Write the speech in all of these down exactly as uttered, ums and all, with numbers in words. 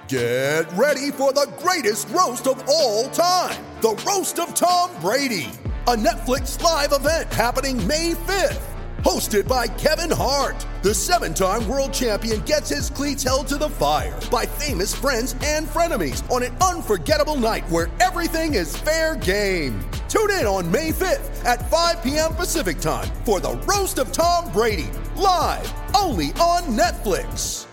Get ready for the greatest roast of all time, the Roast of Tom Brady, a Netflix live event happening May fifth. Hosted by Kevin Hart, the seven-time world champion gets his cleats held to the fire by famous friends and frenemies on an unforgettable night where everything is fair game. Tune in on May fifth at five p.m. Pacific time for the Roast of Tom Brady, live only on Netflix.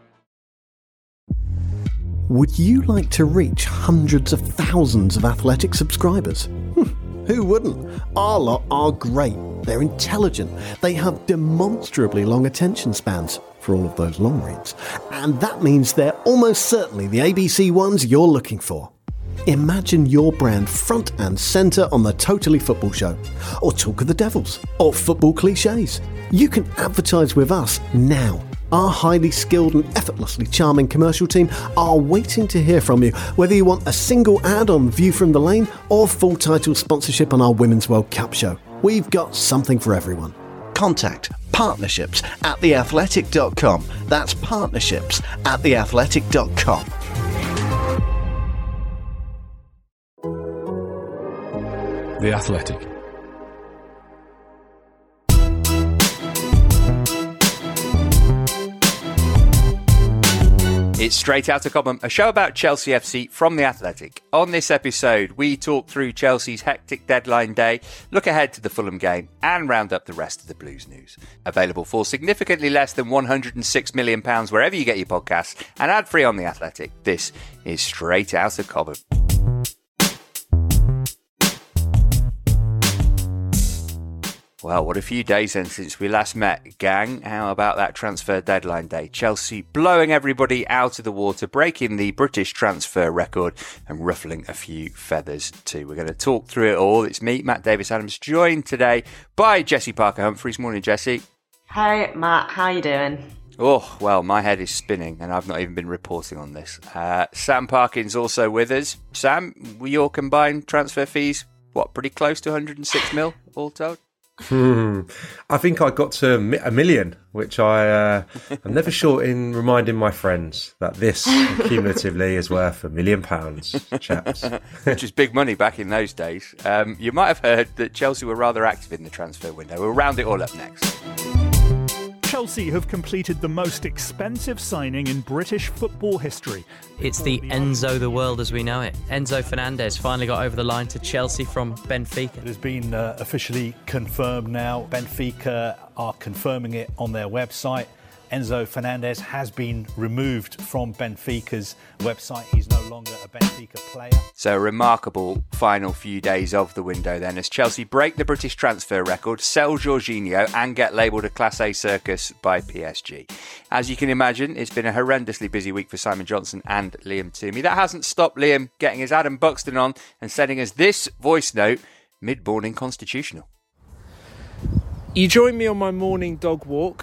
Would you like to reach hundreds of thousands of Athletic subscribers? Who wouldn't? Our lot are great. They're intelligent. They have demonstrably long attention spans for all of those long reads. And that means they're almost certainly the A B C ones you're looking for. Imagine your brand front and centre on the Totally Football Show, or Talk of the Devils, or Football Clichés. You can advertise with us now. Our highly skilled and effortlessly charming commercial team are waiting to hear from you, whether you want a single ad on View from the Lane or full title sponsorship on our Women's World Cup show. We've got something for everyone. Contact partnerships at the athletic dot com. That's partnerships at the athletic dot com. The Athletic. It's Straight Outta Cobham, a show about Chelsea F C from The Athletic. On this episode, we talk through Chelsea's hectic deadline day, look ahead to the Fulham game, and round up the rest of the Blues news. Available for significantly less than one hundred six million pounds wherever you get your podcasts, and ad-free on The Athletic. This is Straight Outta Cobham. Well, what a few days then since we last met, gang. How about that transfer deadline day? Chelsea blowing everybody out of the water, breaking the British transfer record and ruffling a few feathers too. We're going to talk through it all. It's me, Matt Davis-Adams, joined today by Jessie Parker-Humphries. Morning, Jessie. Hey, Matt. How you doing? Oh, well, my head is spinning and I've not even been reporting on this. Uh, Sam Parkin's also with us. Sam, were your combined transfer fees, what, pretty close to one hundred six mil all told? Hmm. I think I got to a million, which I, uh, I'm never short in reminding my friends that this cumulatively is worth a million pounds, chaps. Which is big money back in those days. Um, you might have heard that Chelsea were rather active in the transfer window. We'll round it all up next. Chelsea have completed the most expensive signing in British football history. It's the Enzo the world as we know it. Enzo Fernandez finally got over the line to Chelsea from Benfica. It has been uh, officially confirmed now. Benfica are confirming it on their website. Enzo Fernandez has been removed from Benfica's website. He's no longer a Benfica player. So a remarkable final few days of the window then, as Chelsea break the British transfer record, sell Jorginho and get labelled a Class A circus by P S G. As you can imagine, it's been a horrendously busy week for Simon Johnson and Liam Toomey. That hasn't stopped Liam getting his Adam Buxton on and sending us this voice note mid-morning constitutional. You join me on my morning dog walk.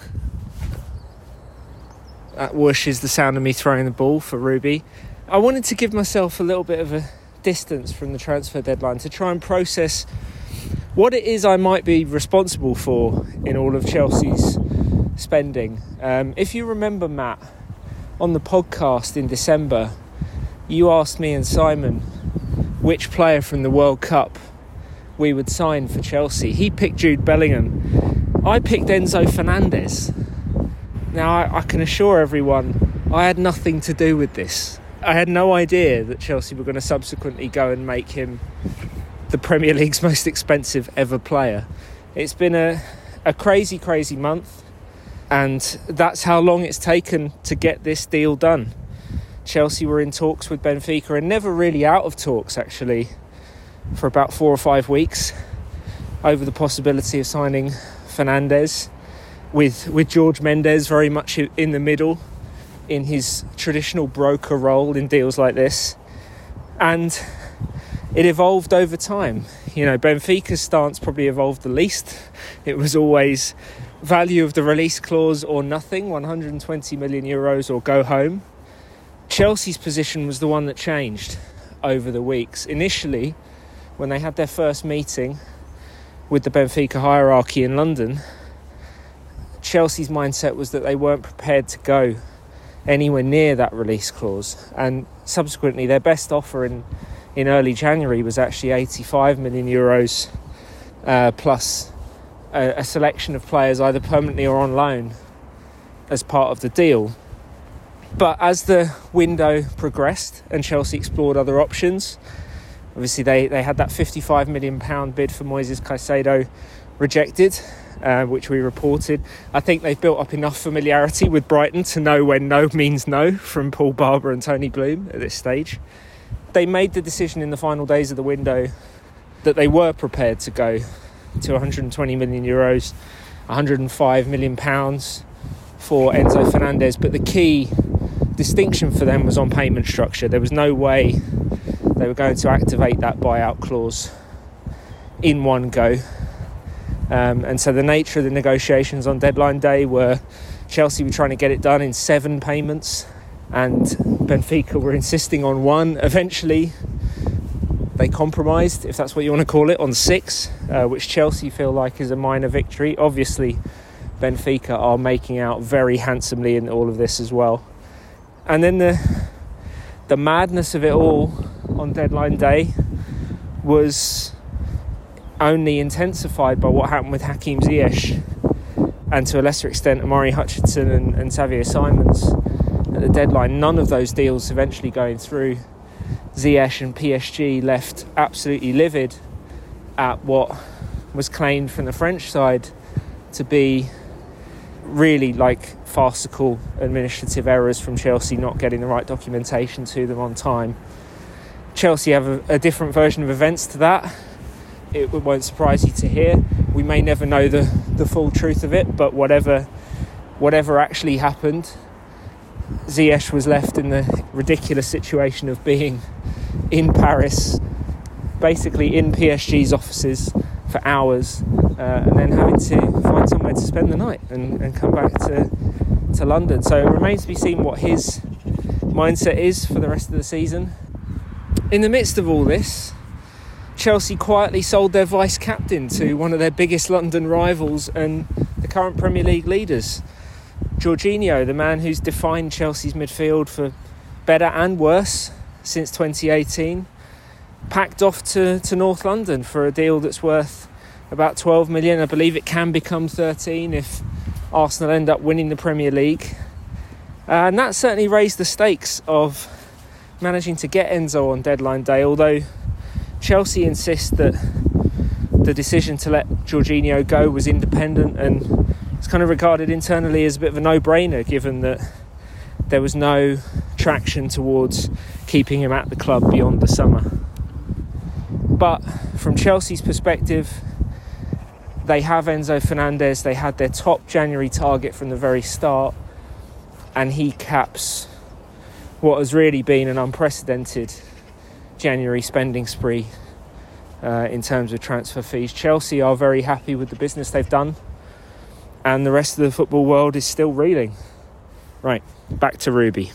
That whoosh is the sound of me throwing the ball for Ruby. I wanted to give myself a little bit of a distance from the transfer deadline to try and process what it is I might be responsible for in all of Chelsea's spending. Um, if you remember, Matt, on the podcast in December, you asked me and Simon which player from the World Cup we would sign for Chelsea. He picked Jude Bellingham. I picked Enzo Fernandez. Now, I, I can assure everyone, I had nothing to do with this. I had no idea that Chelsea were going to subsequently go and make him the Premier League's most expensive ever player. It's been a, a crazy, crazy month, and that's how long it's taken to get this deal done. Chelsea were in talks with Benfica and never really out of talks, actually, for about four or five weeks over the possibility of signing Fernandez. With with George Mendes very much in the middle in his traditional broker role in deals like this. And it evolved over time. You know, Benfica's stance probably evolved the least. It was always value of the release clause or nothing, one hundred twenty million euros or go home. Chelsea's position was the one that changed over the weeks. Initially, when they had their first meeting with the Benfica hierarchy in London, Chelsea's mindset was that they weren't prepared to go anywhere near that release clause. And subsequently, their best offer in, in early January was actually eighty-five million euros uh, plus a, a selection of players either permanently or on loan as part of the deal. But as the window progressed and Chelsea explored other options, obviously they, they had that fifty-five million pounds bid for Moises Caicedo rejected, uh, which we reported. I think they've built up enough familiarity with Brighton to know when no means no from Paul Barber and Tony Bloom at this stage. They made the decision in the final days of the window that they were prepared to go to one hundred twenty million euros, one hundred five million pounds for Enzo Fernandez, but the key distinction for them was on payment structure. There was no way they were going to activate that buyout clause in one go. Um, and so the nature of the negotiations on deadline day were Chelsea were trying to get it done in seven payments and Benfica were insisting on one. Eventually they compromised, if that's what you want to call it, on six, uh, which Chelsea feel like is a minor victory. Obviously Benfica are making out very handsomely in all of this as well. And then the the madness of it all on deadline day was only intensified by what happened with Hakim Ziyech and to a lesser extent Amari Hutchinson and, and Xavier Simons at the deadline. None of those deals eventually going through. Ziyech and P S G left absolutely livid at what was claimed from the French side to be really like farcical administrative errors from Chelsea not getting the right documentation to them on time. Chelsea have a, a different version of events to that. It won't surprise you to hear. We may never know the, the full truth of it, but whatever whatever actually happened, Ziyech was left in the ridiculous situation of being in Paris, basically in P S G's offices for hours, uh, and then having to find somewhere to spend the night and, and come back to to London. So it remains to be seen what his mindset is for the rest of the season. In the midst of all this, Chelsea quietly sold their vice-captain to one of their biggest London rivals and the current Premier League leaders. Jorginho, the man who's defined Chelsea's midfield for better and worse since twenty eighteen, packed off to, to North London for a deal that's worth about twelve million. I believe it can become thirteen if Arsenal end up winning the Premier League. Uh, and that certainly raised the stakes of managing to get Enzo on deadline day, although Chelsea insist that the decision to let Jorginho go was independent and it's kind of regarded internally as a bit of a no-brainer, given that there was no traction towards keeping him at the club beyond the summer. But from Chelsea's perspective, they have Enzo Fernandez. They had their top January target from the very start, and he caps what has really been an unprecedented January spending spree uh, in terms of transfer fees. Chelsea are very happy with the business they've done, and the rest of the football world is still reeling. Right, back to Ruby.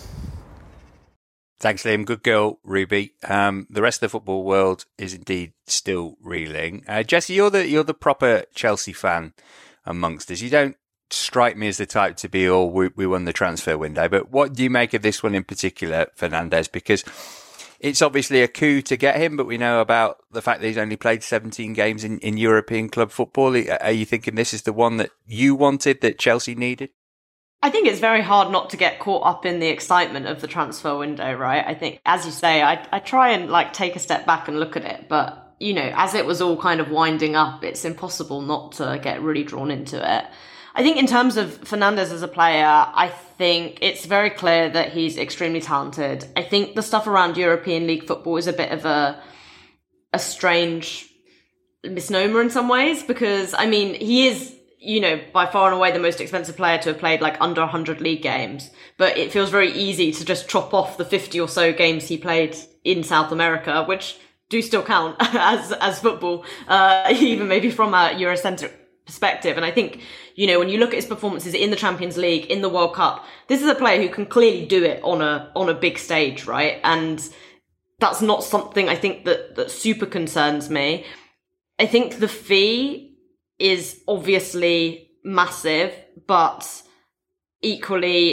Thanks, Liam. Good girl, Ruby. Um, the rest of the football world is indeed still reeling. Uh, Jesse, you're the you're the proper Chelsea fan amongst us. You don't strike me as the type to be all we, we won the transfer window, but what do you make of this one in particular, Fernandez? Because it's obviously a coup to get him, but we know about the fact that he's only played seventeen games in, in European club football. Are you thinking this is the one that you wanted, that Chelsea needed? I think it's very hard not to get caught up in the excitement of the transfer window, right? I think, as you say, I, I try and like take a step back and look at it, but, you know, as it was all kind of winding up, it's impossible not to get really drawn into it. I think in terms of Fernandez as a player, I think it's very clear that he's extremely talented. I think the stuff around European League football is a bit of a a strange misnomer in some ways, because, I mean, he is, you know, by far and away the most expensive player to have played like under one hundred league games, but it feels very easy to just chop off the fifty or so games he played in South America, which do still count as as football, uh, even maybe from a Eurocentric perspective. And I think, you know, when you look at his performances in the Champions League, in the World Cup, this is a player who can clearly do it on a on a big stage, right? And that's not something I think that that super concerns me. I think the fee is obviously massive, but equally,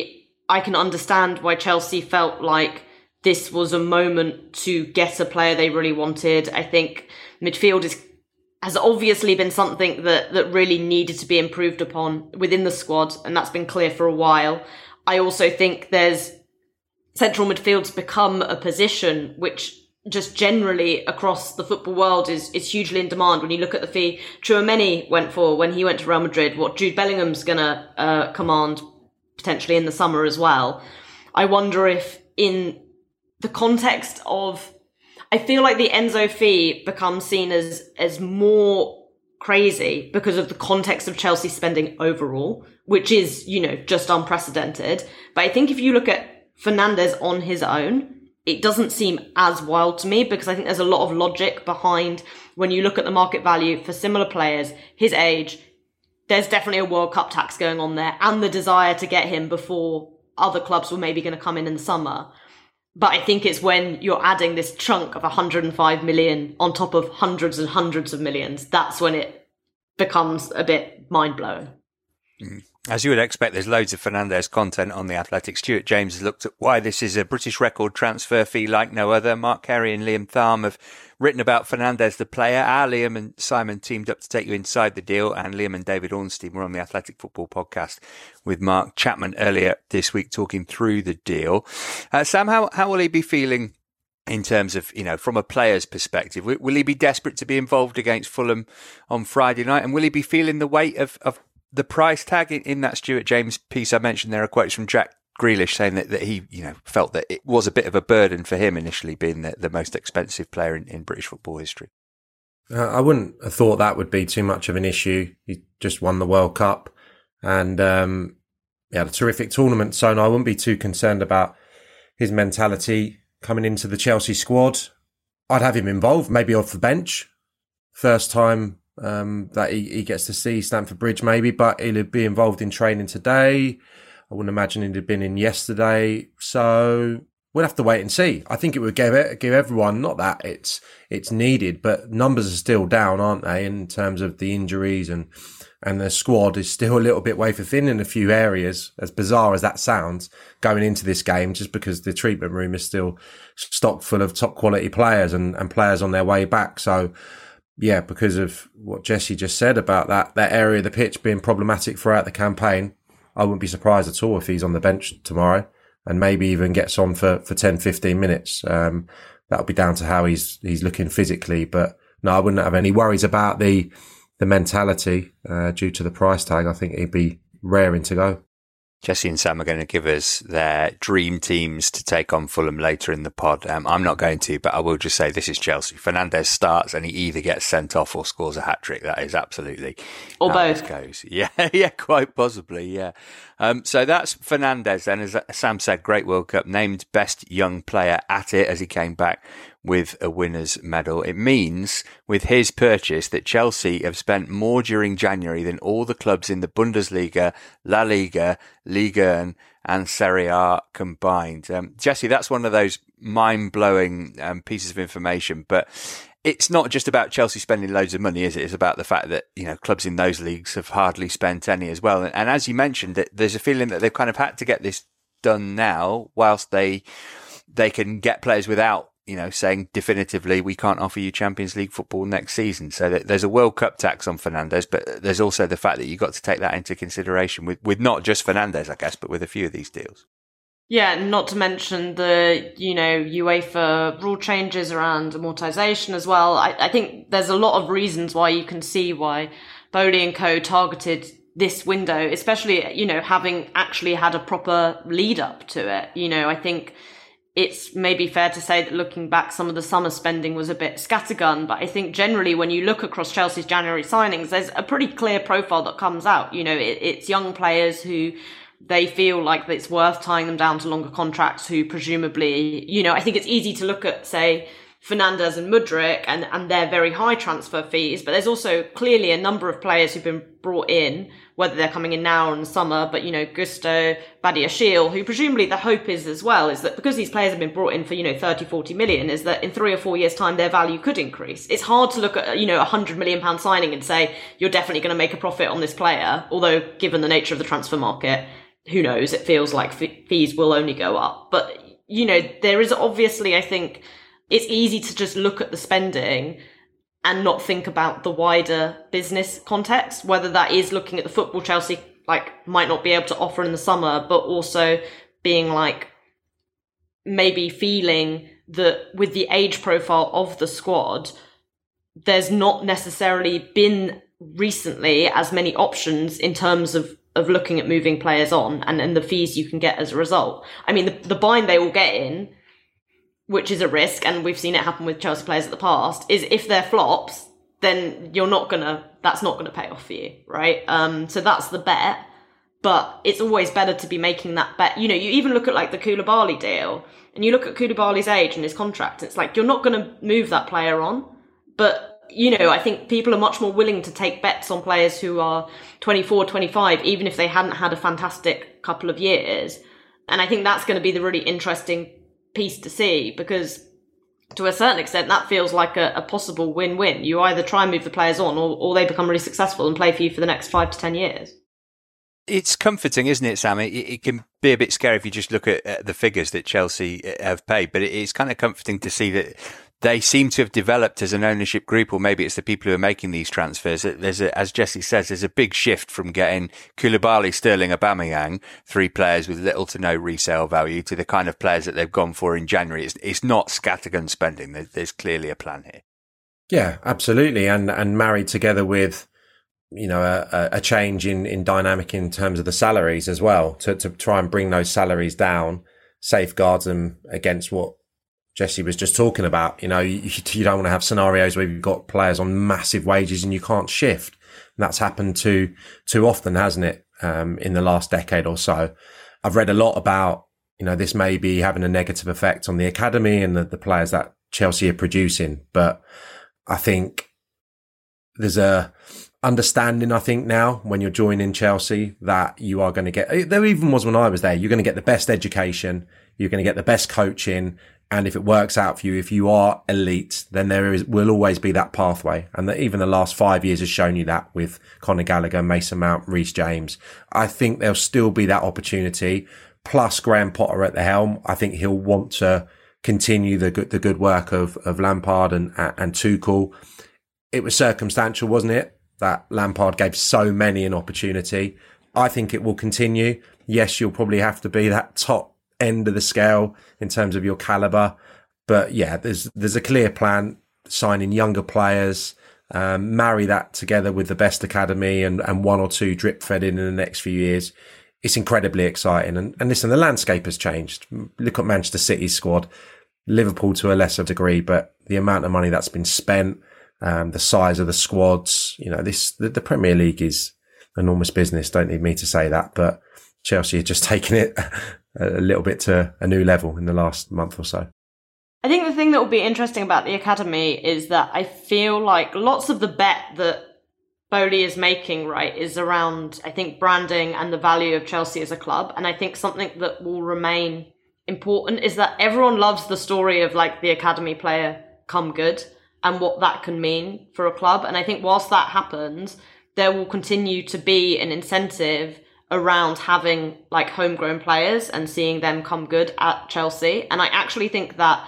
I can understand why Chelsea felt like this was a moment to get a player they really wanted. I think midfield is has obviously been something that, that really needed to be improved upon within the squad, and that's been clear for a while. I also think there's central midfield's become a position which just generally across the football world is, is hugely in demand. When you look at the fee Tchouaméni went for when he went to Real Madrid, what Jude Bellingham's going to uh, command potentially in the summer as well. I wonder if in the context of, I feel like the Enzo fee becomes seen as, as more crazy because of the context of Chelsea spending overall, which is, you know, just unprecedented. But I think if you look at Fernandes on his own, it doesn't seem as wild to me, because I think there's a lot of logic behind when you look at the market value for similar players, his age. There's definitely a World Cup tax going on there and the desire to get him before other clubs were maybe going to come in in the summer. But I think it's when you're adding this chunk of one hundred five million on top of hundreds and hundreds of millions, that's when it becomes a bit mind-blowing. Mm. As you would expect, there's loads of Fernandes content on The Athletic. Stuart James has looked at why this is a British record transfer fee like no other. Mark Carey and Liam Tharm have written about Fernandes, the player. Our Liam and Simon teamed up to take you inside the deal, and Liam and David Ornstein were on the Athletic Football podcast with Mark Chapman earlier this week talking through the deal. Uh, Sam, how, how will he be feeling in terms of, you know, from a player's perspective? Will, will he be desperate to be involved against Fulham on Friday night? And will he be feeling the weight of, of the price tag? In, in that Stuart James piece I mentioned, there are quotes from Jack Grealish saying that, that he, you know, felt that it was a bit of a burden for him initially, being the, the most expensive player in, in British football history. Uh, I wouldn't have thought that would be too much of an issue. He just won the World Cup and um, he had a terrific tournament, so no, I wouldn't be too concerned about his mentality coming into the Chelsea squad. I'd have him involved, maybe off the bench. First time um, that he, he gets to see Stamford Bridge maybe, but he'll be involved in training today. I wouldn't imagine he'd have been in yesterday. So we'll have to wait and see. I think it would give it, give everyone, not that it's it's needed, but numbers are still down, aren't they, in terms of the injuries, and and the squad is still a little bit wafer thin in a few areas, as bizarre as that sounds, going into this game, just because the treatment room is still stocked full of top quality players and, and players on their way back. So yeah, because of what Jesse just said about that, that area of the pitch being problematic throughout the campaign, I wouldn't be surprised at all if he's on the bench tomorrow and maybe even gets on for, for ten, fifteen minutes. Um, that'll be down to how he's, he's looking physically. But no, I wouldn't have any worries about the, the mentality, uh, due to the price tag. I think he'd be raring to go. Jesse and Sam are going to give us their dream teams to take on Fulham later in the pod. Um, I'm not going to, but I will just say this is Chelsea. Fernandes starts and he either gets sent off or scores a hat-trick. That is absolutely or how both. This goes. Yeah, yeah, quite possibly, yeah. Um, so that's Fernandes then. As Sam said, great World Cup, named best young player at it as he came back with a winner's medal. It means with his purchase that Chelsea have spent more during January than all the clubs in the Bundesliga, La Liga, Liga and Serie A combined. Um, Jesse, that's one of those mind-blowing um, pieces of information, but it's not just about Chelsea spending loads of money, is it? It's about the fact that, you know, clubs in those leagues have hardly spent any as well. And, and as you mentioned, that there's a feeling that they've kind of had to get this done now, whilst they they can get players without, you know, saying definitively we can't offer you Champions League football next season. So that there's a World Cup tax on Fernandes, but there's also the fact that you've got to take that into consideration with, with not just Fernandes, I guess, but with a few of these deals. Yeah, not to mention the, you know, UEFA rule changes around amortization as well. I, I think there's a lot of reasons why you can see why Bowley and co targeted this window, especially, you know, having actually had a proper lead up to it. You know, I think it's maybe fair to say that looking back, some of the summer spending was a bit scattergun, but I think generally when you look across Chelsea's January signings, there's a pretty clear profile that comes out. You know, it, it's young players who they feel like it's worth tying them down to longer contracts, who presumably, you know, I think it's easy to look at, say, Fernandes and Mudryk and, and their very high transfer fees, but there's also clearly a number of players who've been brought in, whether they're coming in now or in the summer, but, you know, Gusto, Badiashile, who presumably the hope is as well, is that because these players have been brought in for, you know, thirty, forty million, is that in three or four years' time, their value could increase. It's hard to look at, you know, a one hundred million pound signing and say, you're definitely going to make a profit on this player, although given the nature of the transfer market, who knows, it feels like f- fees will only go up. But, you know, there is obviously, I think, it's easy to just look at the spending and not think about the wider business context, whether that is looking at the football Chelsea like might not be able to offer in the summer, but also being like maybe feeling that with the age profile of the squad, there's not necessarily been recently as many options in terms of of looking at moving players on and, and the fees you can get as a result. I mean, the, the bind they will get in, which is a risk, and we've seen it happen with Chelsea players in the past, is if they're flops, then you're not gonna, that's not gonna pay off for you, right? Um, so that's the bet, but it's always better to be making that bet. You know, you even look at like the Koulibaly deal, and you look at Koulibaly's age and his contract, it's like, you're not gonna move that player on, but you know, I think people are much more willing to take bets on players who are twenty-four, twenty-five, even if they hadn't had a fantastic couple of years. And I think that's going to be the really interesting piece to see, because to a certain extent, that feels like a, a possible win-win. You either try and move the players on, or, or they become really successful and play for you for the next five to ten years. It's comforting, isn't it, Sam? It, it can be a bit scary if you just look at, at the figures that Chelsea have paid, but it, it's kind of comforting to see that they seem to have developed as an ownership group, or maybe it's the people who are making these transfers. There's a, as Jesse says, there's a big shift from getting Koulibaly, Sterling, Aubameyang, three players with little to no resale value, to the kind of players that they've gone for in January. It's, it's not scattergun spending. There's, there's clearly a plan here. Yeah, absolutely. And, and married together with, you know, a, a change in, in dynamic in terms of the salaries as well, to, to try and bring those salaries down, safeguards them against what Jesse was just talking about. You know, you, you don't want to have scenarios where you've got players on massive wages and you can't shift. And that's happened too, too often, hasn't it? Um, in the last decade or so. I've read a lot about, you know, this may be having a negative effect on the academy and the, the players that Chelsea are producing. But I think there's a understanding, I think, now when you're joining Chelsea, that you are going to get, there even was when I was there, you're going to get the best education, you're going to get the best coaching. And if it works out for you, if you are elite, then there is, will always be that pathway. And that even the last five years has shown you that with Conor Gallagher, Mason Mount, Reece James. I think there'll still be that opportunity. Plus Graham Potter at the helm. I think he'll want to continue the good, the good work of, of Lampard and, and Tuchel. It was circumstantial, wasn't it? That Lampard gave so many an opportunity. I think it will continue. Yes, you'll probably have to be that top end of the scale in terms of your caliber, but yeah, there's there's a clear plan, signing younger players, um, marry that together with the best academy and, and one or two drip fed in in the next few years. It's incredibly exciting. And, and listen, the landscape has changed. Look at Manchester City's squad, Liverpool to a lesser degree, but the amount of money that's been spent, um, the size of the squads, you know, this the, the Premier League is enormous business. Don't need me to say that, but Chelsea have just taken it a little bit to a new level in the last month or so. I think the thing that will be interesting about the academy is that I feel like lots of the bet that Bowley is making, right, is around, I think, branding and the value of Chelsea as a club. And I think something that will remain important is that everyone loves the story of like the academy player come good and what that can mean for a club. And I think whilst that happens, there will continue to be an incentive around having like homegrown players and seeing them come good at Chelsea. And I actually think that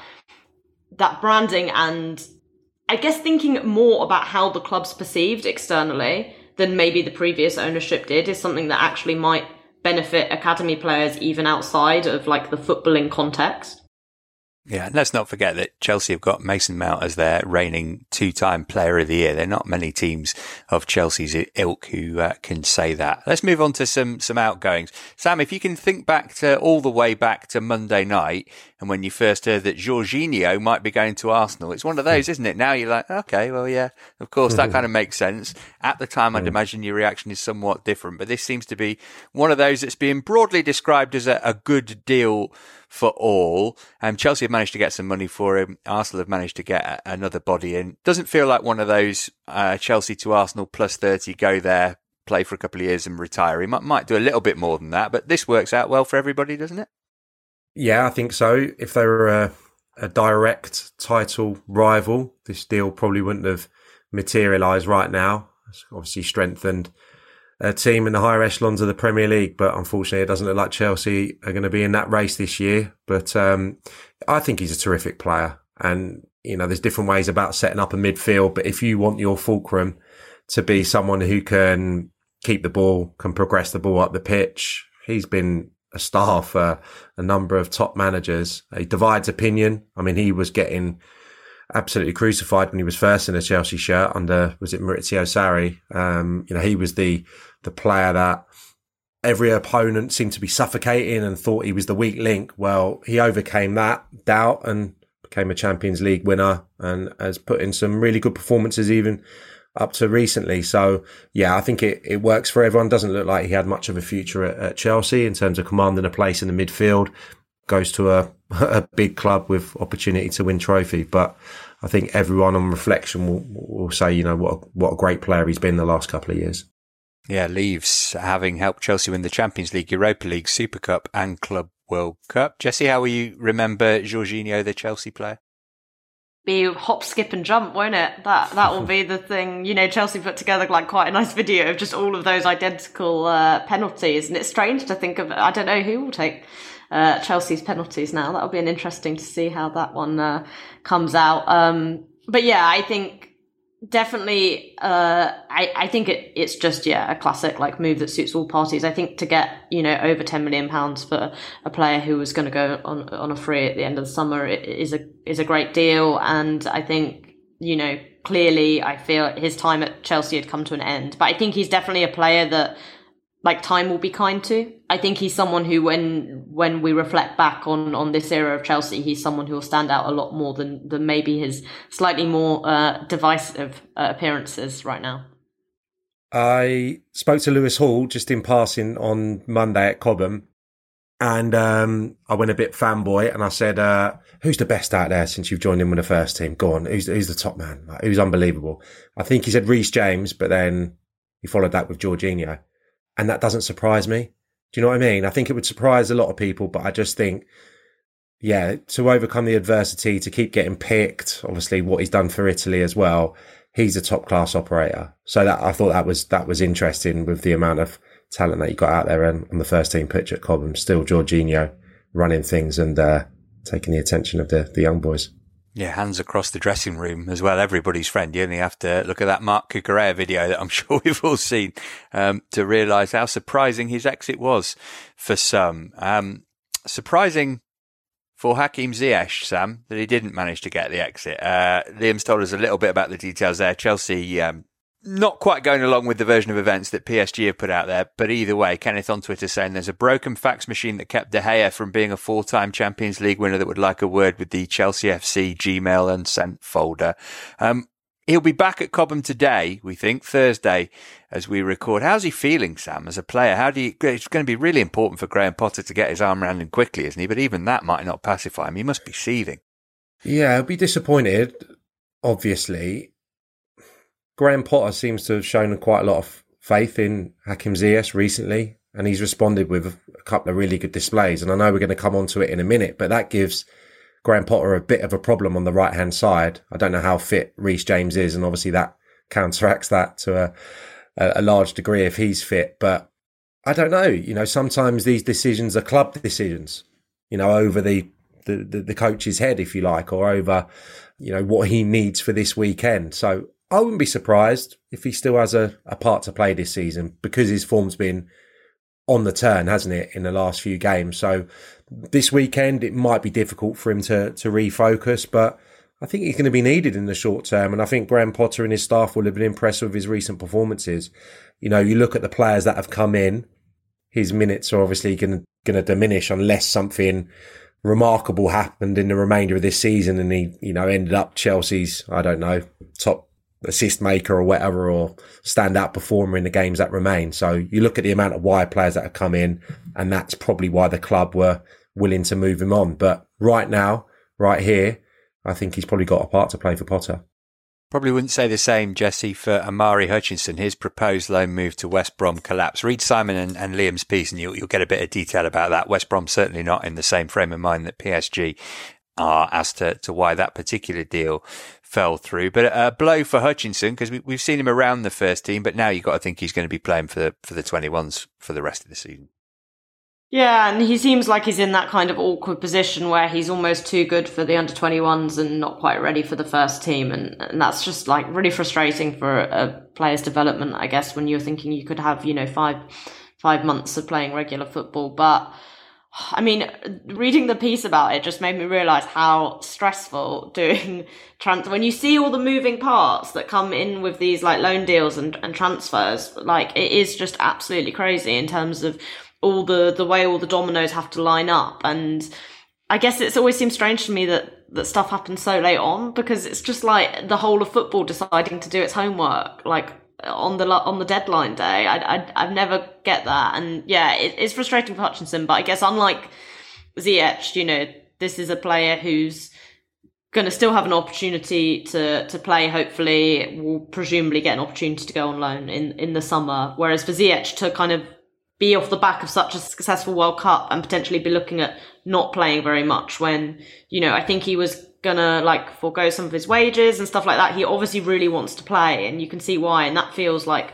that branding and I guess thinking more about how the club's perceived externally than maybe the previous ownership did is something that actually might benefit academy players even outside of like the footballing context. Yeah, and let's not forget that Chelsea have got Mason Mount as their reigning two-time player of the year. There are not many teams of Chelsea's ilk who uh, can say that. Let's move on to some some outgoings. Sam, if you can think back to all the way back to Monday night and when you first heard that Jorginho might be going to Arsenal, it's one of those, isn't it? Now you're like, okay, well, yeah, of course, that kind of makes sense. At the time, I'd imagine your reaction is somewhat different, but this seems to be one of those that's being broadly described as a, a good deal for all. Um, Chelsea have managed to get some money for him. Arsenal have managed to get a, another body in. Doesn't feel like one of those uh, Chelsea to Arsenal plus thirty, go there, play for a couple of years and retire. He might, might do a little bit more than that, but this works out well for everybody, doesn't it? Yeah, I think so. If they were a, a direct title rival, this deal probably wouldn't have materialised right now. It's obviously strengthened a team in the higher echelons of the Premier League, but unfortunately it doesn't look like Chelsea are going to be in that race this year. But um, I think he's a terrific player. And, you know, there's different ways about setting up a midfield, but if you want your fulcrum to be someone who can keep the ball, can progress the ball up the pitch, he's been a star for a number of top managers. He divides opinion. I mean, he was getting absolutely crucified when he was first in a Chelsea shirt under, was it Maurizio Sarri? Um, you know, he was the, the player that every opponent seemed to be suffocating and thought he was the weak link. Well, he overcame that doubt and became a Champions League winner and has put in some really good performances even up to recently. So, yeah, I think it, it works for everyone. Doesn't look like he had much of a future at, at Chelsea in terms of commanding a place in the midfield. Goes to a, a big club with opportunity to win trophy. But I think everyone on reflection will, will say, you know, what a, what a great player he's been the last couple of years. Yeah, leaves having helped Chelsea win the Champions League, Europa League, Super Cup and Club World Cup. Jesse, how will you remember Jorginho, the Chelsea player? Be hop, skip and jump, won't it? That that will be the thing. You know, Chelsea put together like quite a nice video of just all of those identical uh, penalties. And it's strange to think of, I don't know who will take uh, Chelsea's penalties now. That'll be an interesting to see how that one uh, comes out. Um, but yeah, I think definitely, uh, I, I think it, it's just, yeah, a classic like move that suits all parties. I think to get, you know, over ten million pounds for a player who was going to go on, on a free at the end of the summer is a, is a great deal. And I think, you know, clearly I feel his time at Chelsea had come to an end, but I think he's definitely a player that like time will be kind to. I think he's someone who, when when we reflect back on, on this era of Chelsea, he's someone who will stand out a lot more than, than maybe his slightly more uh, divisive uh, appearances right now. I spoke to Lewis Hall just in passing on Monday at Cobham, and um, I went a bit fanboy and I said, uh, who's the best out there since you've joined in with the first team? Go on, who's, who's the top man? Like, who's unbelievable? I think he said Reece James, but then he followed that with Jorginho. And that doesn't surprise me. Do you know what I mean? I think it would surprise a lot of people, but I just think, yeah, to overcome the adversity, to keep getting picked, obviously what he's done for Italy as well, he's a top class operator. So that I thought that was that was interesting with the amount of talent that he got out there and on the first team pitch at Cobham. Still Jorginho running things and uh, taking the attention of the, the young boys. Yeah, hands across the dressing room as well. Everybody's friend. You only have to look at that Mark Cucurella video that I'm sure we've all seen um, to realise how surprising his exit was for some. Um, surprising for Hakim Ziyech, Sam, that he didn't manage to get the exit. Uh, Liam's told us a little bit about the details there. Chelsea um, not quite going along with the version of events that P S G have put out there, but either way, Kenneth on Twitter saying there's a broken fax machine that kept De Gea from being a four-time Champions League winner that would like a word with the Chelsea F C Gmail and sent folder. Um, he'll be back at Cobham today, we think, Thursday, as we record. How's he feeling, Sam, as a player? How do you, it's going to be really important for Graham Potter to get his arm around him quickly, isn't he? But even that might not pacify him. He must be seething. Yeah, he'll be disappointed, obviously. Graham Potter seems to have shown quite a lot of faith in Hakim Ziyech recently, and he's responded with a couple of really good displays. And I know we're going to come on to it in a minute, but that gives Graham Potter a bit of a problem on the right-hand side. I don't know how fit Reece James is, and obviously that counteracts that to a, a large degree if he's fit. But I don't know. You know, sometimes these decisions are club decisions, you know, over the, the, the, the coach's head, if you like, or over, you know, what he needs for this weekend. So I wouldn't be surprised if he still has a, a part to play this season because his form's been on the turn, hasn't it, in the last few games. So this weekend, it might be difficult for him to, to refocus, but I think he's going to be needed in the short term. And I think Graham Potter and his staff will have been impressed with his recent performances. You know, you look at the players that have come in, his minutes are obviously going to, going to diminish unless something remarkable happened in the remainder of this season and he, you know, ended up Chelsea's, I don't know, top assist maker or whatever, or standout performer in the games that remain. So you look at the amount of wide players that have come in, and that's probably why the club were willing to move him on. But right now, right here, I think he's probably got a part to play for Potter. Probably wouldn't say the same, Jesse, for Amari Hutchinson. His proposed loan move to West Brom collapsed. Read Simon and, and Liam's piece and you'll, you'll get a bit of detail about that. West Brom certainly not in the same frame of mind that P S G are as to, to why that particular deal fell through. But a blow for Hutchinson, because we, we've seen him around the first team, but now you've got to think he's going to be playing for the, for the twenty-ones for the rest of the season. Yeah, and he seems like he's in that kind of awkward position where he's almost too good for the under twenty-ones and not quite ready for the first team. And, and that's just like really frustrating for a player's development, I guess, when you're thinking you could have, you know, five, five months of playing regular football. But I mean, reading the piece about it just made me realise how stressful doing trans when you see all the moving parts that come in with these like loan deals and, and transfers. Like, it is just absolutely crazy in terms of all the, the way all the dominoes have to line up. And I guess it's always seemed strange to me that, that stuff happens so late on, because it's just like the whole of football deciding to do its homework, like on the, on the deadline day. I, I, I've never get that. And yeah, it, it's frustrating for Hutchinson, but I guess unlike Ziyech, you know, this is a player who's going to still have an opportunity to, to play, hopefully, will presumably get an opportunity to go on loan in, in the summer. Whereas for Ziyech to kind of be off the back of such a successful World Cup and potentially be looking at not playing very much when, you know, I think he was gonna like forego some of his wages and stuff like that. He obviously really wants to play, and you can see why. And that feels like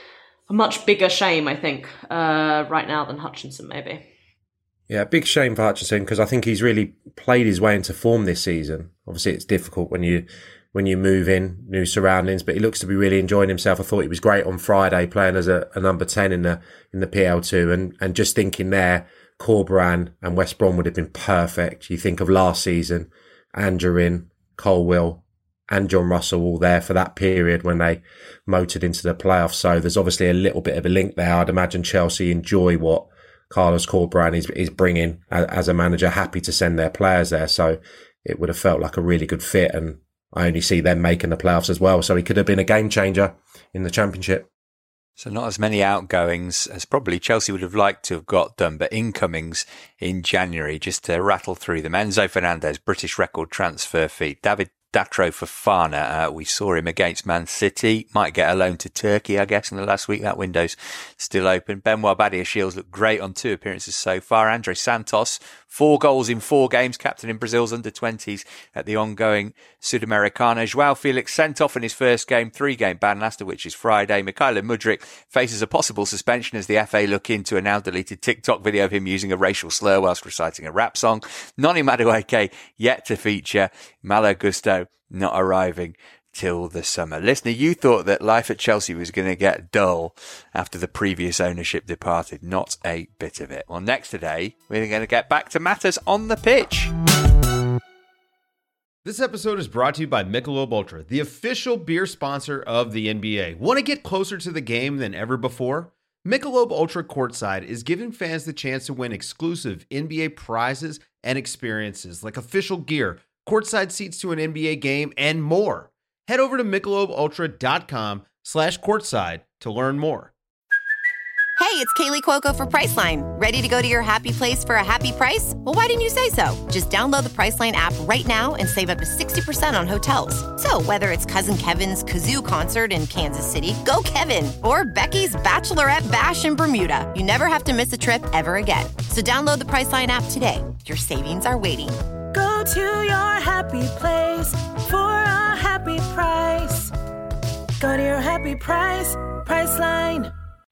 a much bigger shame, I think, uh, right now than Hutchinson, maybe. Yeah, big shame for Hutchinson, because I think he's really played his way into form this season. Obviously, it's difficult when you when you move in new surroundings, but he looks to be really enjoying himself. I thought he was great on Friday, playing as a, a number ten in the in the P L two, and and just thinking there, Corberan and West Brom would have been perfect. You think of last season, Angerin, Colwill and John Russell all there for that period when they motored into the playoffs. So there's obviously a little bit of a link there. I'd imagine Chelsea enjoy what Carlos Corberan is, is bringing as a manager, happy to send their players there. So it would have felt like a really good fit, and I only see them making the playoffs as well. So he could have been a game changer in the Championship. So not as many outgoings as probably Chelsea would have liked to have got done, but incomings in January, just to rattle through them. Enzo Fernandez, British record transfer fee. David Datro Fofana, uh, we saw him against Man City. Might get a loan to Turkey, I guess, in the last week. That window's still open. Benoit Badiashile looked great on two appearances so far. Andre Santos, four goals in four games, captain in Brazil's under twenties at the ongoing Sudamericana. Joao Felix sent off in his first game, three-game ban, last of which is Friday. Mykhailo Mudryk faces a possible suspension as the F A look into a now-deleted TikTok video of him using a racial slur whilst reciting a rap song. Noni Madueke yet to feature. Malo Gusto not arriving till the summer. Listener, you thought that life at Chelsea was going to get dull after the previous ownership departed. Not a bit of it. Well, next today, we're going to get back to matters on the pitch. This episode is brought to you by Michelob Ultra, the official beer sponsor of the N B A. Want to get closer to the game than ever before? Michelob Ultra Courtside is giving fans the chance to win exclusive N B A prizes and experiences like official gear, courtside seats to an N B A game, and more. Head over to MichelobUltra.com slash courtside to learn more. Hey, it's Kaylee Cuoco for Priceline. Ready to go to your happy place for a happy price? Well, why didn't you say so? Just download the Priceline app right now and save up to sixty percent on hotels. So whether it's Cousin Kevin's Kazoo Concert in Kansas City, go Kevin, or Becky's Bachelorette Bash in Bermuda, you never have to miss a trip ever again. So download the Priceline app today. Your savings are waiting. Go to your happy place for a happy price. Go to your happy price, Priceline.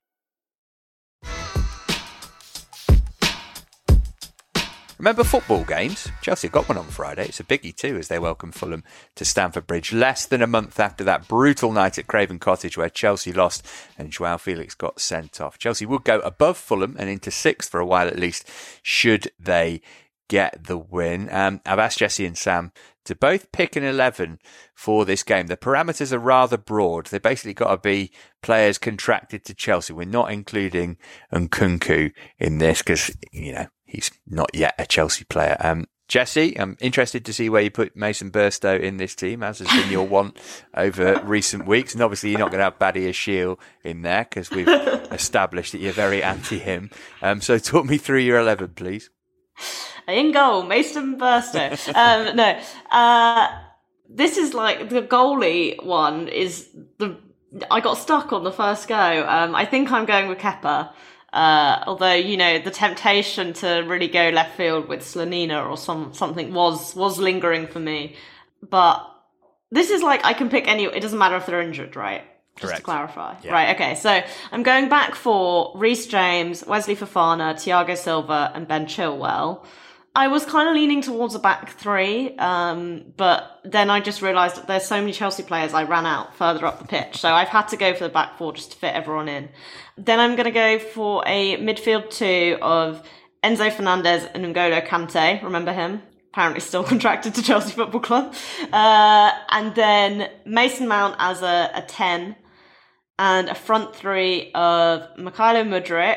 Remember football games? Chelsea got one on Friday. It's a biggie too, as they welcome Fulham to Stamford Bridge. Less than a month after that brutal night at Craven Cottage where Chelsea lost and Joao Felix got sent off. Chelsea would go above Fulham and into sixth for a while at least, should they get the win. Um, I've asked Jesse and Sam to both pick an eleven for this game. The parameters are rather broad. They basically got to be players contracted to Chelsea. We're not including Nkunku in this because, you know, he's not yet a Chelsea player. Um, Jesse, I'm interested to see where you put Mason Burstow in this team, as has been your want over recent weeks. And obviously you're not going to have Badiashile in there because we've established that you're very anti him. Um, so talk me through your eleven, please. In goal, Mason Burstow. um, no, uh, this is like the goalie one is the. I got stuck on the first go. Um, I think I'm going with Kepa. Uh, although, you know, the temptation to really go left field with Slonina or some something was was lingering for me. But this is like, I can pick any, it doesn't matter if they're injured, right? Just Correct. to clarify. Yeah. Right, okay. So I'm going back for Reece James, Wesley Fofana, Thiago Silva, and Ben Chilwell. I was kind of leaning towards a back three, um, but then I just realised that there's so many Chelsea players, I ran out further up the pitch. So I've had to go for the back four just to fit everyone in. Then I'm going to go for a midfield two of Enzo Fernandez and N'Golo Kante. Remember him? Apparently still contracted to Chelsea Football Club. Uh, and then Mason Mount as a, a ten. And a front three of Mykhailo Mudryk.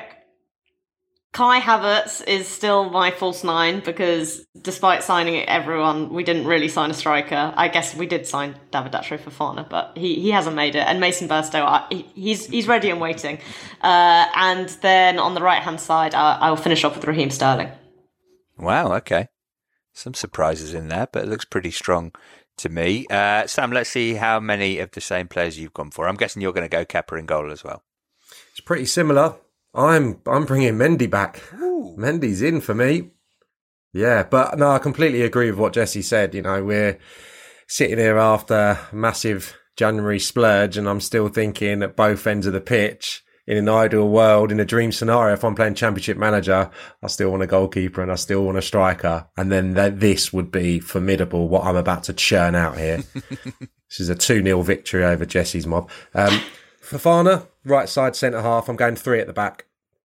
Kai Havertz is still my false nine because despite signing everyone, we didn't really sign a striker. I guess we did sign David Datro Fofana, but he, he hasn't made it. And Mason Burstow, I, he, he's he's ready and waiting. Uh, and then on the right-hand side, I, I'll finish off with Raheem Sterling. Wow, okay. Some surprises in there, but it looks pretty strong to me. Uh, Sam, let's see how many of the same players you've gone for. I'm guessing you're going to go Kepa in goal as well. It's pretty similar. I'm I'm bringing Mendy back. Ooh. Mendy's in for me. Yeah, but no, I completely agree with what Jesse said. You know, we're sitting here after a massive January splurge and I'm still thinking at both ends of the pitch, in an ideal world, in a dream scenario, if I'm playing Championship Manager, I still want a goalkeeper and I still want a striker. And then th- this would be formidable, what I'm about to churn out here. This is a two nil victory over Jesse's mob. Um, Fofana, right side centre half. I'm going three at the back.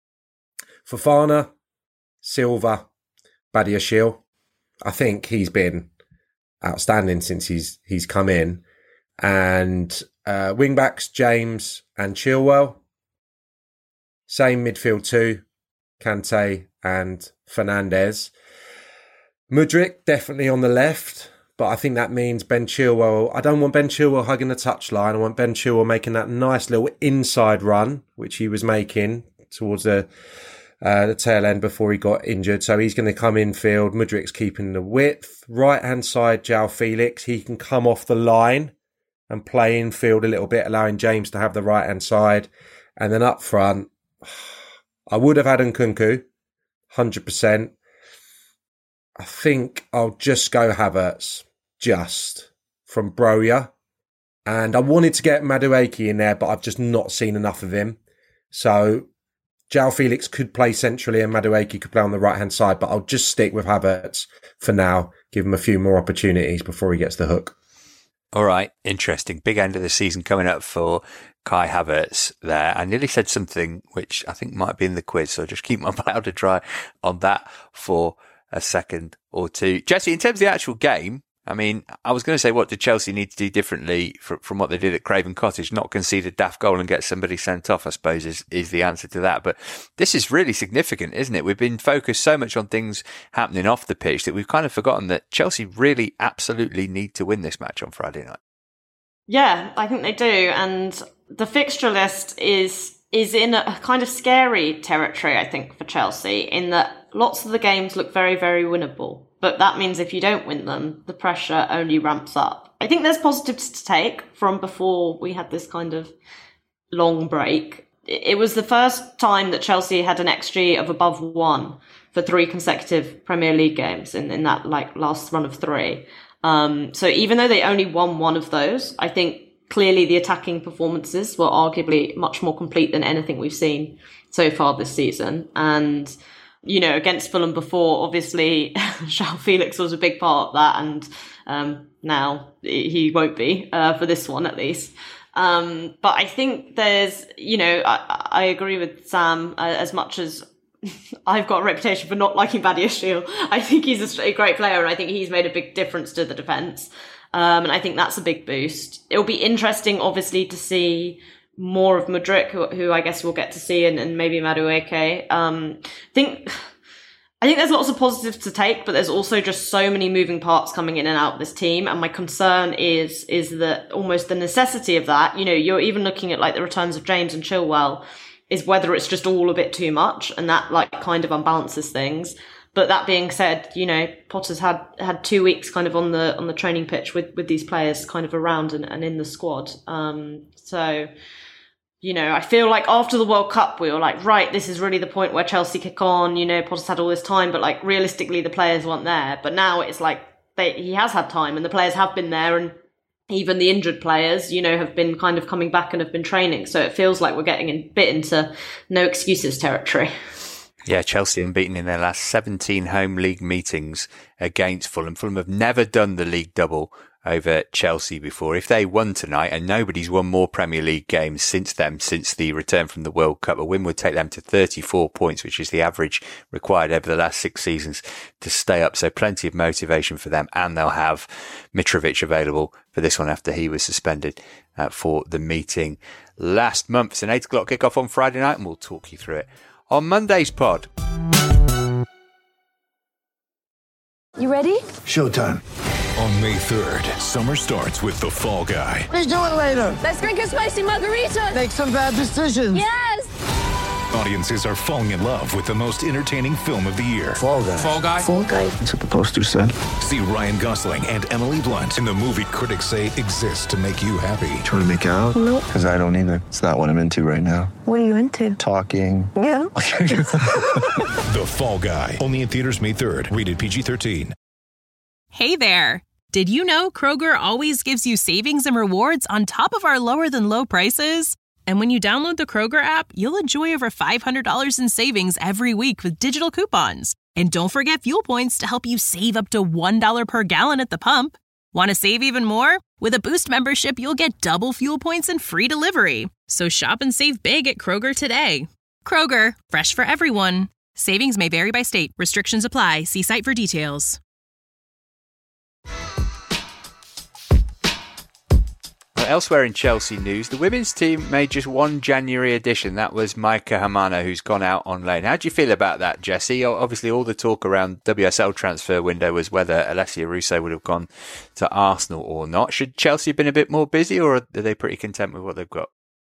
Fofana, Silva, Badiashile. I think he's been outstanding since he's he's come in. And uh, wing backs, James and Chilwell. Same midfield two, Kante and Fernandez. Mudryk definitely on the left. But I think that means Ben Chilwell. I don't want Ben Chilwell hugging the touchline. I want Ben Chilwell making that nice little inside run, which he was making towards the uh, the tail end before he got injured. So he's going to come in field. Mudryk's keeping the width. Right-hand side, João Felix. He can come off the line and play in field a little bit, allowing James to have the right-hand side. And then up front, I would have had Nkunku, one hundred percent. I think I'll just go Havertz. Just from Broja. And I wanted to get Madueke in there, but I've just not seen enough of him. So João Felix could play centrally and Madueke could play on the right-hand side, but I'll just stick with Havertz for now. Give him a few more opportunities before he gets the hook. All right, interesting. Big end of the season coming up for Kai Havertz there. I nearly said something which I think might be in the quiz, so just keep my powder dry on that for a second or two. Jesse, in terms of the actual game, I mean, I was going to say, what did Chelsea need to do differently from, from what they did at Craven Cottage? Not concede a daft goal and get somebody sent off, I suppose, is, is the answer to that. But this is really significant, isn't it? We've been focused so much on things happening off the pitch that we've kind of forgotten that Chelsea really absolutely need to win this match on Friday night. Yeah, I think they do. And the fixture list is is in a kind of scary territory, I think, for Chelsea, in that lots of the games look very, very winnable. But that means if you don't win them, the pressure only ramps up. I think there's positives to take from before we had this kind of long break. It was the first time that Chelsea had an X G of above one for three consecutive Premier League games in, in that like last run of three. Um, so even though they only won one of those, I think clearly the attacking performances were arguably much more complete than anything we've seen so far this season. And you know, against Fulham before, obviously, João Felix was a big part of that, and um, now he won't be, uh, for this one at least. Um, but I think there's, you know, I, I agree with Sam, uh, as much as I've got a reputation for not liking Badiashile. I think he's a, a great player, and I think he's made a big difference to the defence. Um, and I think that's a big boost. It'll be interesting, obviously, to see more of Mudryk, who, who I guess we'll get to see, and, and maybe Madueke. Um, I think, I think there's lots of positives to take, but there's also just so many moving parts coming in and out of this team. And my concern is, is that almost the necessity of that, you know, you're even looking at like the returns of James and Chilwell, is whether it's just all a bit too much, and that like kind of unbalances things. But that being said, you know, Potter's had, had two weeks kind of on the, on the training pitch with, with these players kind of around and, and in the squad. Um, so, you know, I feel like after the World Cup, we were like, right, this is really the point where Chelsea kick on. You know, Potter's had all this time, but like realistically, the players weren't there. But now it's like they, he has had time and the players have been there, and even the injured players, you know, have been kind of coming back and have been training. So it feels like we're getting a bit into no excuses territory. Yeah, Chelsea unbeaten in their last seventeen home league meetings against Fulham. Fulham have never done the league double over Chelsea before. If they won tonight, and nobody's won more Premier League games since them, since the return from the World Cup, a win would take them to thirty-four points, which is the average required over the last six seasons to stay up. So plenty of motivation for them, and they'll have Mitrovic available for this one after he was suspended uh, for the meeting last month. It's an eight o'clock kickoff on Friday night, and we'll talk you through it on Monday's pod. You ready? Showtime. On May third, summer starts with The Fall Guy. Let's do it later. Let's drink a spicy margarita. Make some bad decisions. Yes. Audiences are falling in love with the most entertaining film of the year. Fall Guy. Fall Guy. Fall Guy. That's what the poster said. See Ryan Gosling and Emily Blunt in the movie critics say exists to make you happy. Trying to make it out? Nope. Because I don't either. It's not what I'm into right now. What are you into? Talking. Yeah. The Fall Guy. Only in theaters May third. Rated P G thirteen. Hey there. Did you know Kroger always gives you savings and rewards on top of our lower than low prices? And when you download the Kroger app, you'll enjoy over five hundred dollars in savings every week with digital coupons. And don't forget fuel points to help you save up to one dollar per gallon at the pump. Want to save even more? With a Boost membership, you'll get double fuel points and free delivery. So shop and save big at Kroger today. Kroger, fresh for everyone. Savings may vary by state. Restrictions apply. See site for details. Elsewhere in Chelsea news, the women's team made just one January addition. That was Maika Hamana, who's gone out on loan. How do you feel about that, Jesse? Obviously, all the talk around W S L transfer window was whether Alessia Russo would have gone to Arsenal or not. Should Chelsea have been a bit more busy, or are they pretty content with what they've got?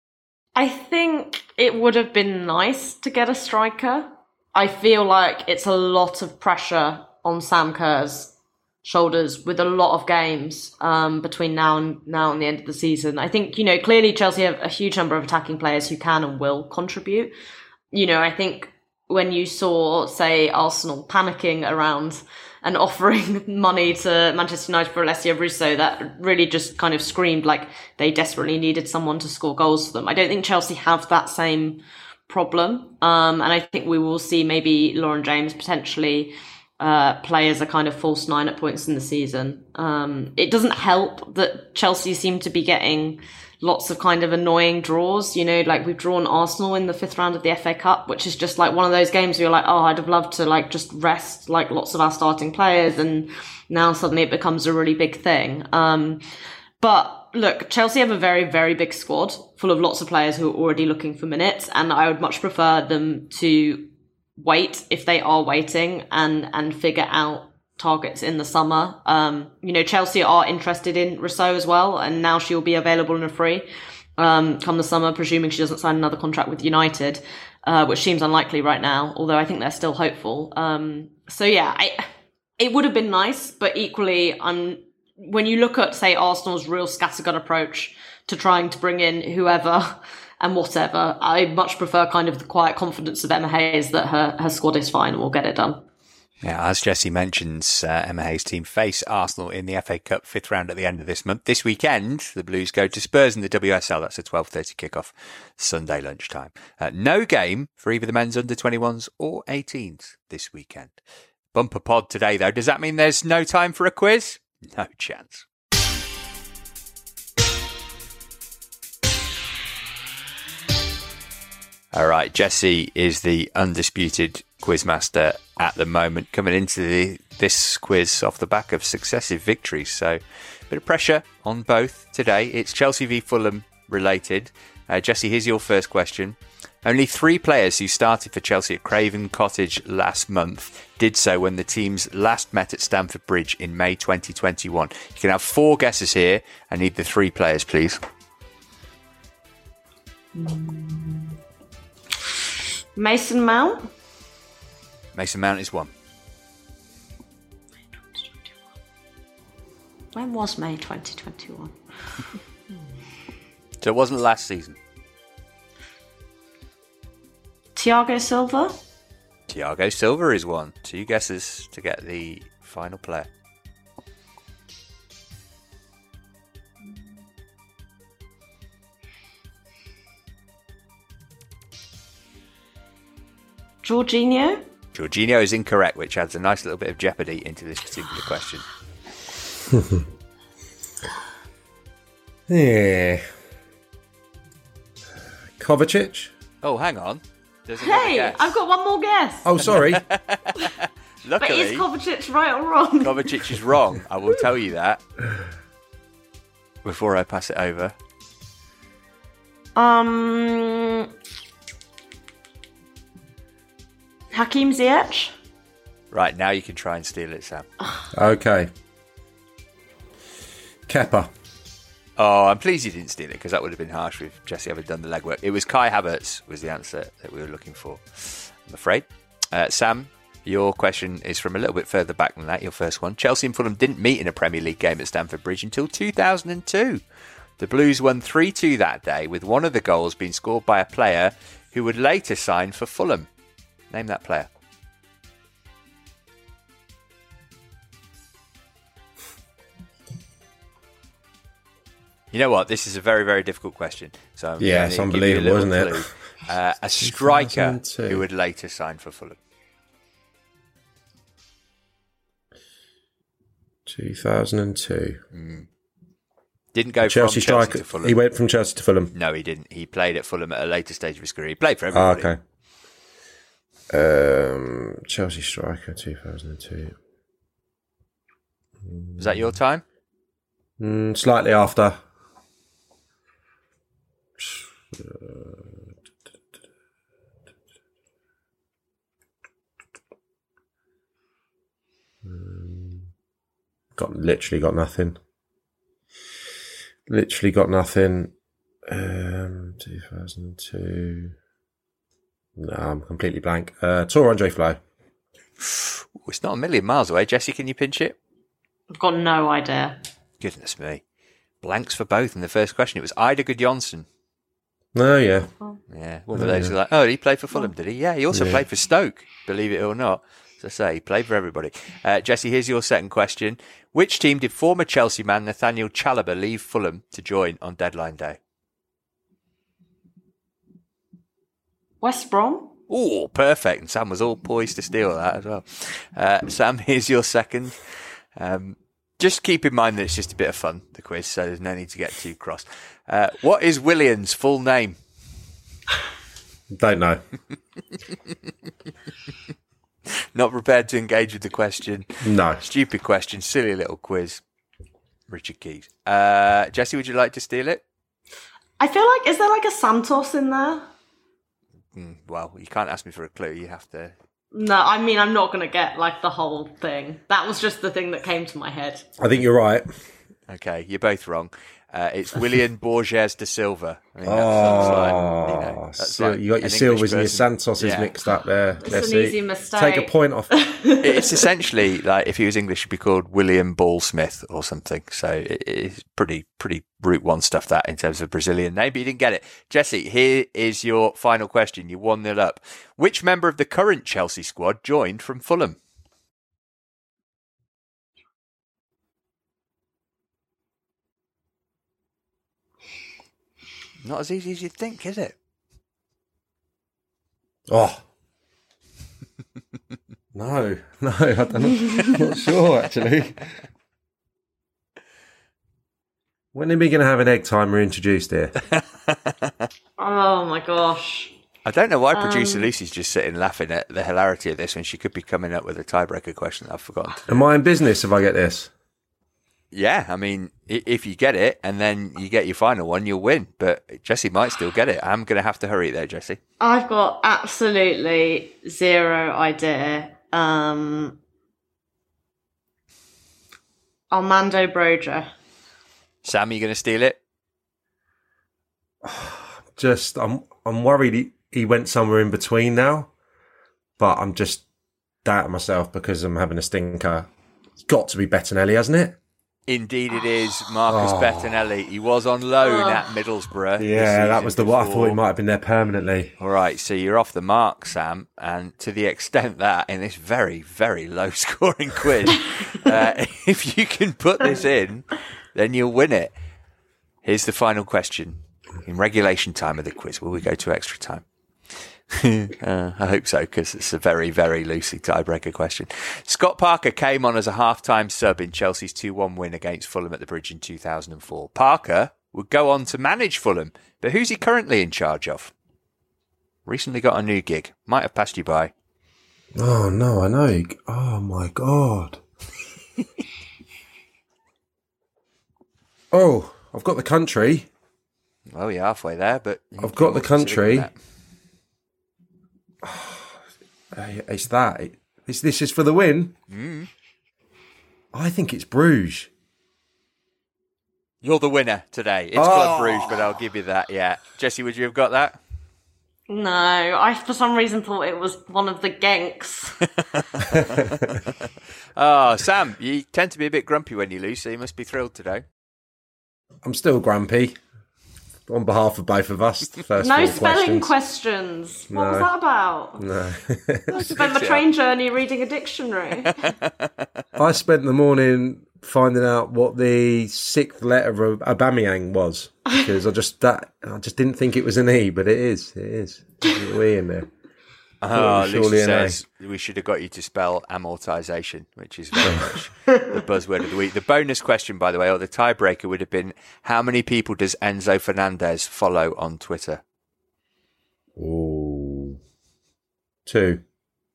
I think it would have been nice to get a striker. I feel like it's a lot of pressure on Sam Kerr's shoulders with a lot of games um, between now and now and the end of the season. I think, you know, clearly Chelsea have a huge number of attacking players who can and will contribute. You know, I think when you saw, say, Arsenal panicking around and offering money to Manchester United for Alessia Russo, that really just kind of screamed like they desperately needed someone to score goals for them. I don't think Chelsea have that same problem. Um, and I think we will see maybe Lauren James potentially Uh, play as a kind of false nine at points in the season. Um, it doesn't help that Chelsea seem to be getting lots of kind of annoying draws. You know, like we've drawn Arsenal in the fifth round of the F A Cup, which is just like one of those games where you're like, oh, I'd have loved to like just rest like lots of our starting players, and now suddenly it becomes a really big thing. Um, but look, Chelsea have a very, very big squad full of lots of players who are already looking for minutes, and I would much prefer them to wait if they are waiting and and figure out targets in the summer. Um, you know, Chelsea are interested in Rousseau as well, and now she'll be available in a free um, come the summer, presuming she doesn't sign another contract with United, uh, which seems unlikely right now, although I think they're still hopeful. Um, so yeah, I, it would have been nice, but equally, I'm when you look at, say, Arsenal's real scattergun approach to trying to bring in whoever and whatever, I much prefer kind of the quiet confidence of Emma Hayes that her, her squad is fine and will get it done. Yeah, as Jesse mentions, uh, Emma Hayes' team face Arsenal in the F A Cup fifth round at the end of this month. This weekend, the Blues go to Spurs in the W S L. That's a twelve thirty kickoff, Sunday lunchtime. Uh, no game for either the men's under twenty-ones or eighteens this weekend. Bumper pod today, though. Does that mean there's no time for a quiz? No chance. All right, Jesse is the undisputed quizmaster at the moment, coming into the, this quiz off the back of successive victories. So a bit of pressure on both today. It's Chelsea v Fulham related. Uh, Jesse, here's your first question. Only three players who started for Chelsea at Craven Cottage last month did so when the teams last met at Stamford Bridge in May twenty twenty-one. You can have four guesses here. I need the three players, please. Mason Mount? Mason Mount is one. When was May twenty twenty-one? So it wasn't last season. Thiago Silva? Thiago Silva is one. Two guesses to get the final player. Jorginho? Jorginho is incorrect, which adds a nice little bit of jeopardy into this particular question. Yeah. Kovacic? Oh, hang on. There's another Hey, guess. I've got one more guess. Oh, sorry. But Luckily, is Kovacic right or wrong? Kovacic is wrong. I will tell you that before I pass it over. Um, Hakim Ziyech? Right, now you can try and steal it, Sam. Okay. Kepa. Oh, I'm pleased you didn't steal it, because that would have been harsh if Jesse had done the legwork. It was Kai Havertz was the answer that we were looking for, I'm afraid. Uh, Sam, your question is from a little bit further back than that, your first one. Chelsea and Fulham didn't meet in a Premier League game at Stamford Bridge until two thousand two. The Blues won three two that day, with one of the goals being scored by a player who would later sign for Fulham. Name that player. You know what? This is a very, very difficult question. So I'm Yeah, going it's to give you a unbelievable, little isn't it? clue. Uh, a striker two thousand two. who would later sign for Fulham. two thousand two. Mm. Didn't go Chelsea from Chelsea striker. to Fulham. He went from Chelsea to Fulham. No, he didn't. He played at Fulham at a later stage of his career. He played for Ah, everybody. okay. Um, Chelsea striker, two thousand two. Was that your time? Mm, slightly after. Um, got literally got nothing. Literally got nothing. Um, two thousand two. No, I'm completely blank. Uh, Tor Andre Flo. It's not a million miles away. Jesse, can you pinch it? I've got no idea. Goodness me. Blanks for both in the first question. It was Ida Gudjonsson. Oh, yeah. Yeah. One Oh, of those yeah. who are like, oh, he played for Fulham, did he? Yeah, he also Yeah. played for Stoke, believe it or not. As I say, he played for everybody. Uh, Jesse, here's your second question. Which team did former Chelsea man Nathaniel Chalobah leave Fulham to join on deadline day? West Brom? Oh, perfect. And Sam was all poised to steal that as well. Uh, Sam, here's your second. Um, just keep in mind that it's just a bit of fun, the quiz, so there's no need to get too cross. Uh, what is Willian's full name? Don't know. Not prepared to engage with the question. No. Stupid question, silly little quiz. Richard Keys. Uh, Jesse, would you like to steal it? I feel like, is there like a Santos in there? Mm, well, you can't ask me for a clue. You have to. No, I mean, I'm not going to get like the whole thing. That was just the thing that came to my head. I think you're right. Okay, you're both wrong. Uh, it's William Borges de Silva. I mean, Oh, that's, that's like, you know, that's Sil- like you got your an Silvers and your English person. Santoses Yeah. mixed up there. It's Let's an see. easy mistake. Take a point off. It's essentially like if he was English, he'd be called William Ball-Smith or something. So it- it's pretty, pretty route one stuff that in terms of Brazilian name, but you didn't get it. Jesse, here is your final question. You one nil up. Which member of the current Chelsea squad joined from Fulham? Not as easy as you'd think, is it? Oh. No, no, I don't know. I'm not sure, actually. When are we going to have an egg timer introduced here? Oh my gosh. I don't know why producer Um, Lucy's just sitting laughing at the hilarity of this when she could be coming up with a tiebreaker question that I've forgotten to do. Am I in business if I get this? Yeah, I mean, i- if you get it and then you get your final one, you'll win. But Jesse might still get it. I'm going to have to hurry there, Jesse. I've got absolutely zero idea. Um, Armando Broja. Sam, are you going to steal it? Just, I'm I'm worried he, he went somewhere in between now, but I'm just doubting myself because I'm having a stinker. It's got to be Bettinelli, hasn't it? Indeed it is, Marcus Oh. Bettinelli. He was on loan Oh. at Middlesbrough. the Yeah, that season was the one. I before. thought he might have been there permanently. All right, so you're off the mark, Sam, and to the extent that in this very, very low-scoring quiz, uh, if you can put this in, then you'll win it. Here's the final question. In regulation time of the quiz, will we go to extra time? uh, I hope so, because it's a very, very loosely tiebreaker question. Scott Parker came on as a half-time sub in Chelsea's two one win against Fulham at the Bridge in two thousand four. Parker would go on to manage Fulham, but who's he currently in charge of? Recently got a new gig. Might have passed you by. Oh, no, I know. Oh, my God. Oh, I've got the country. Well, you're halfway there, but... I've got the country. That. It's that. It's, this is for the win. Mm. I think it's Bruges. You're the winner today. It's Oh. Club Bruges, but I'll give you that, yeah. Jesse, would you have got that? No, I for some reason thought it was one of the Genks. Oh, Sam, you tend to be a bit grumpy when you lose, so you must be thrilled today. I'm still grumpy. On behalf of both of us, the first No four spelling questions. questions. What was No. that about? No. I spent my train journey reading a dictionary. I spent the morning finding out what the sixth letter of Aubameyang was, because I just that I just didn't think it was an E, but it is. It is. There's a little E in there. Oh, Surely Lucy an A. says we should have got you to spell amortisation, which is very much the buzzword of the week. The bonus question, by the way, or the tiebreaker would have been, how many people does Enzo Fernandez follow on Twitter? Ooh. Two.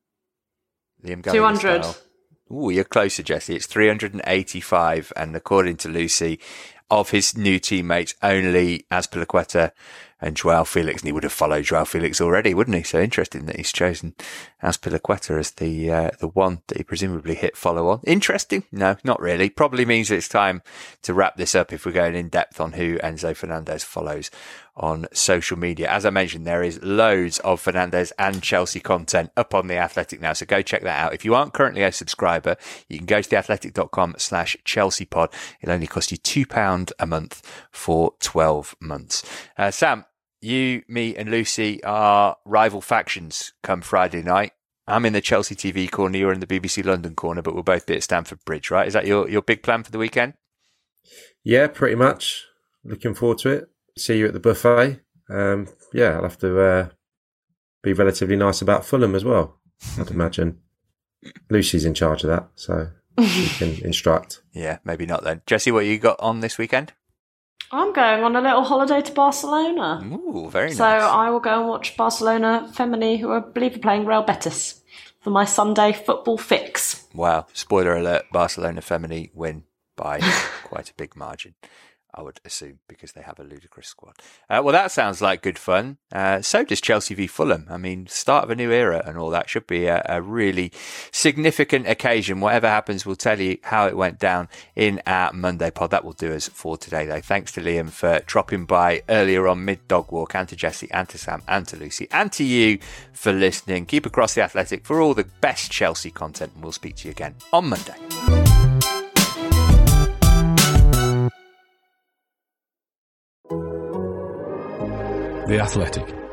Liam two hundred. Oh, you're closer, Jesse. It's three hundred eighty-five, and according to Lucy, of his new teammates, only Azpilicueta and Joao Felix, and he would have followed Joao Felix already, wouldn't he? So interesting that he's chosen Azpilicueta as the uh, the one that he presumably hit follow on. Interesting? No, not really. Probably means it's time to wrap this up if we're going in depth on who Enzo Fernandez follows on social media. As I mentioned, there is loads of Fernandez and Chelsea content up on The Athletic now, so go check that out. If you aren't currently a subscriber, you can go to theathletic.com slash Chelsea pod. It'll only cost you two pounds a month for twelve months. Uh, Sam, you, me and Lucy are rival factions come Friday night. I'm in the Chelsea T V corner, you're in the B B C London corner, but we'll both be at Stamford Bridge, right? Is that your, your big plan for the weekend? Yeah, pretty much. Looking forward to it. See you at the buffet. Um, yeah, I'll have to uh, be relatively nice about Fulham as well, I'd imagine. Lucy's in charge of that, so she can instruct. Yeah, maybe not then. Jesse, what you got on this weekend? I'm going on a little holiday to Barcelona. Ooh, very So nice. I will go and watch Barcelona Femení, who I believe are playing Real Betis, for my Sunday football fix. Wow, spoiler alert, Barcelona Femení win by quite a big margin, I would assume, because they have a ludicrous squad. Uh, well, that sounds like good fun. Uh, so does Chelsea v Fulham. I mean, start of a new era and all that should be a, a really significant occasion. Whatever happens, we'll tell you how it went down in our Monday pod. That will do us for today, though. Thanks to Liam for dropping by earlier on mid-dog walk, and to Jesse, and to Sam, and to Lucy, and to you for listening. Keep across The Athletic for all the best Chelsea content, and we'll speak to you again on Monday. The Athletic.